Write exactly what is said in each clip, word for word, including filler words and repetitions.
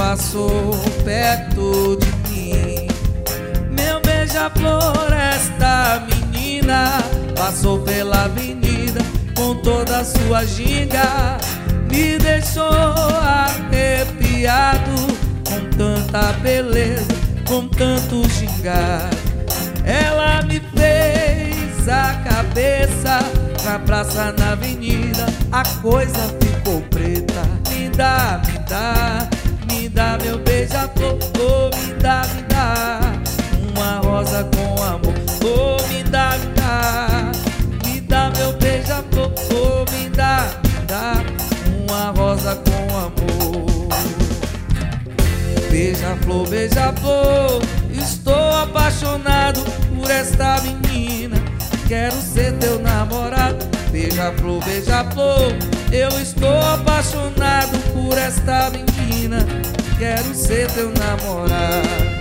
passou perto de mim. Meu beija-flor, esta menina passou pela avenida com toda a sua ginga, me deixou arrepiado com tanta beleza, com tanto gingar. Ela me fez a cabeça na praça, na avenida, a coisa ficou preta. Me dá, me dá, me dá meu beija-flor, oh, me dá, me dá uma rosa com amor, oh, me dá, me dá, me dá meu beija-flor, oh, me dá, me dá uma rosa com amor. Beija-flor, beija-flor, estou apaixonado por esta menina, quero ser teu namorado. Beija-flor, beija-flor, eu estou apaixonado por esta menina, quero ser teu namorado.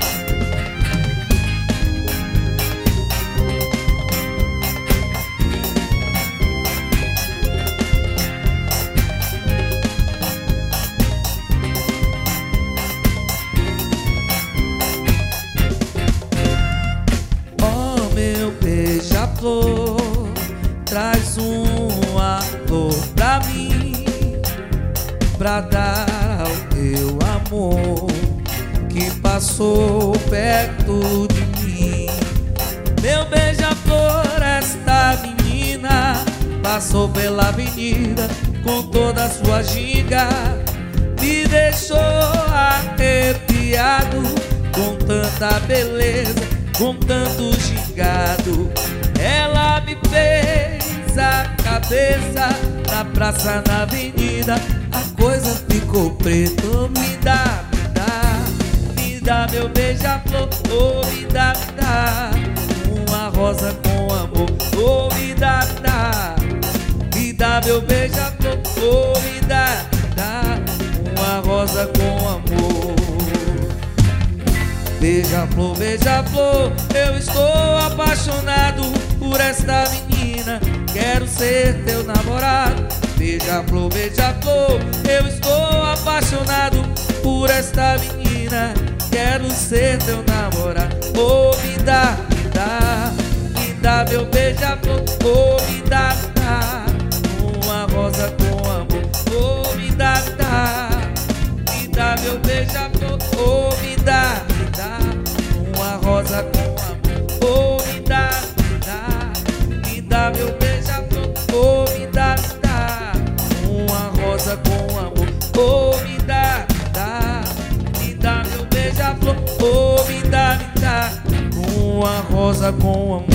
Beija-flor, traz uma flor pra mim, pra dar ao teu amor que passou perto de mim. Meu beija-flor, esta menina passou pela avenida com toda a sua ginga, me deixou arrepiado com tanta beleza, com tanto gingado. Ela me fez a cabeça na praça, na avenida, a coisa ficou preta. Oh, me dá, me dá, me dá meu beija-flor, oh, me dá, me dá uma rosa com amor, oh, me dá, me dá, me dá meu beija-flor, oh, me dá, me dá uma rosa com amor. Beija-flor, beija-flor, eu estou apaixonado por esta menina, quero ser teu namorado. Beija-flor, beija-flor, eu estou apaixonado por esta menina, quero ser teu namorado. Oh, me dá, me dá, me dá meu beija-flor, oh, me dá, me dá uma rosa com amor, oh, me dá, me dá, me dá meu beija-flor, oh, me dá, me dá uma rosa com amor, oh, me dá, me dá, me dá meu beija-flor, oh, me dá, me dá uma rosa com amor, oh, me dá, me dá, me dá meu beija-flor, oh, me dá, me dá uma rosa com amor.